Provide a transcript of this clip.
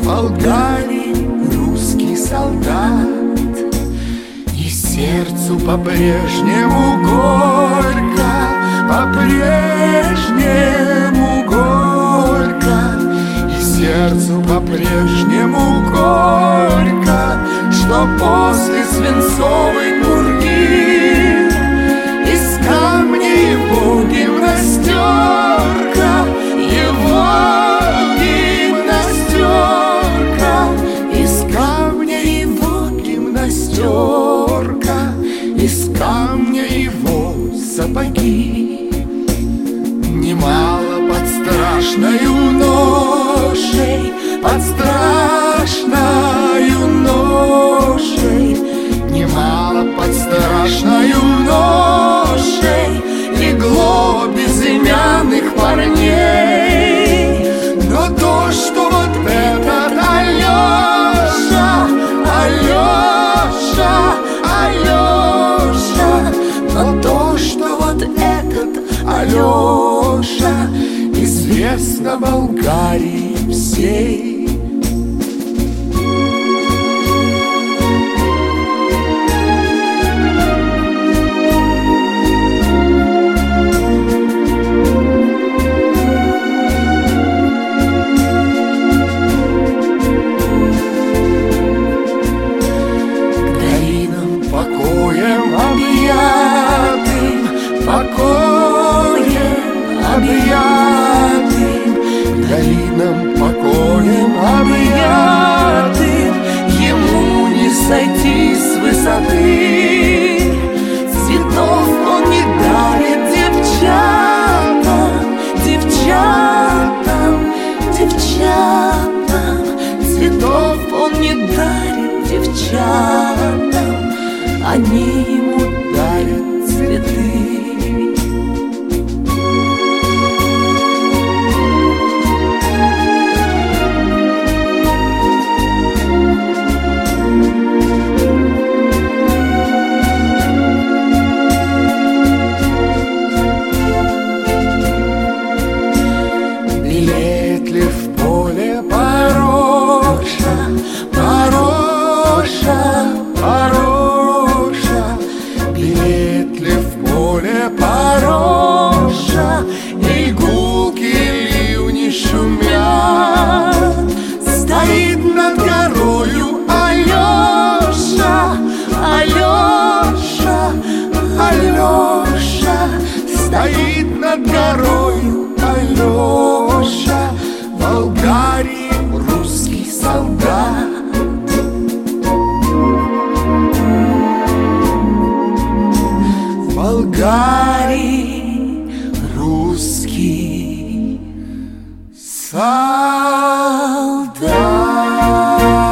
Болгарии русский солдат, и сердцу по-прежнему горько, по-прежнему горько, и сердцу по-прежнему горько, что после свинцовой пурги из камня его гимнастерка, его гимнастерка, из камня его гимнастерка, из камня его сапоги. Немало под страшною ношей, под страшною ношей, немало под страшною ношей легло безымянных парней. Но то, что вот этот Алеша, Алеша, Алеша, но то, что вот этот Алеша известно Болгарии всей. Долинам покоем объятым ему не сойти с высоты. Цветов он не дарит девчатам, девчатам, девчатам. Цветов он не дарит девчатам, они ему дарят цветы. Стоит над горою Алеша, в Болгарии русский солдат. В Болгарии русский солдат.